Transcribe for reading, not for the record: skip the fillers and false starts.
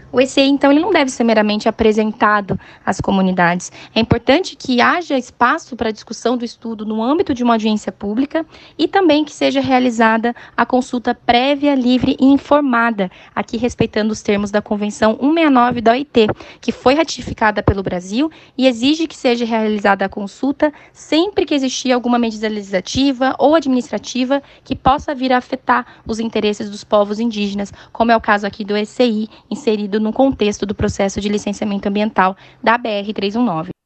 O ECI, então, ele não deve ser meramente apresentado às comunidades. É importante que haja espaço para a discussão do estudo no âmbito de uma audiência pública e também que seja realizada a consulta prévia, livre e informada, aqui respeitando os termos da Convenção 169 da OIT, que foi ratificada pelo Brasil e exige que seja realizada a consulta sempre que existir alguma medida legislativa ou administrativa que possa vir a afetar os interesses dos povos indígenas, como é o caso aqui do ECI, inserido no contexto do processo de licenciamento ambiental da BR-319.